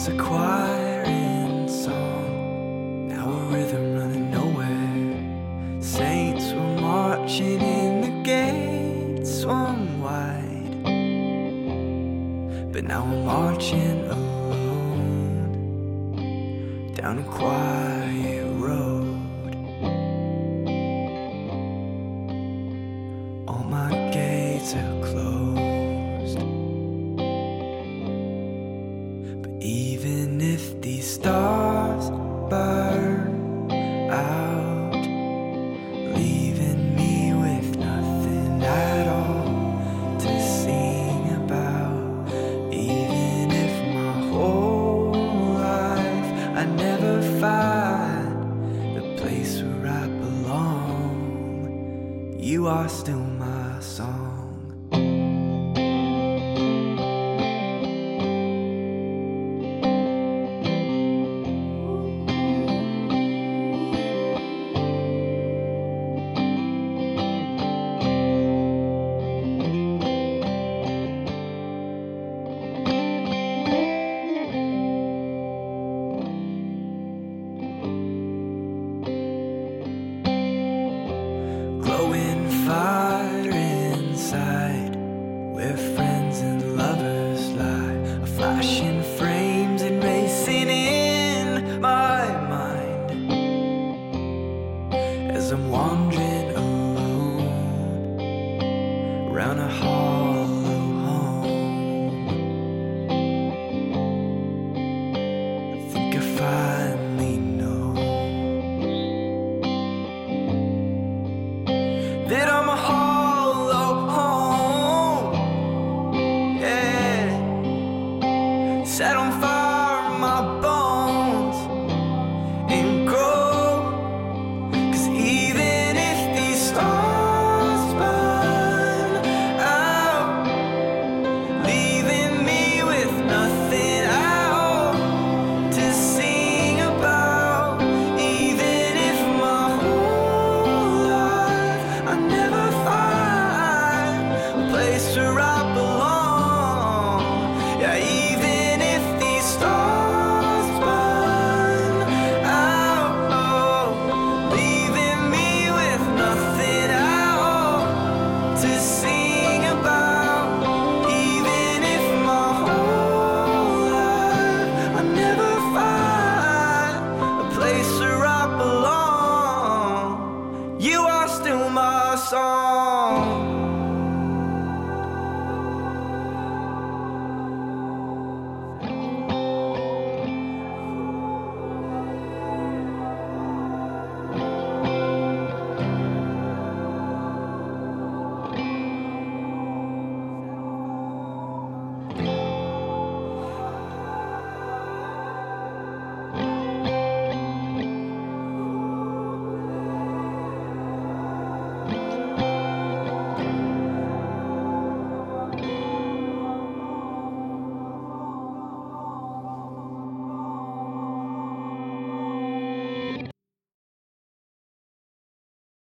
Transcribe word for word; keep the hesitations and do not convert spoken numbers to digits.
once a choir in song, now a rhythm running nowhere. Saints were marching in, the gates swung wide, but now I'm marching alone down a quiet road. All my gates are closed, but even if these stars burn out, leaving me with nothing at all to sing about, even if my whole life I never find the place where I belong, you are still my song.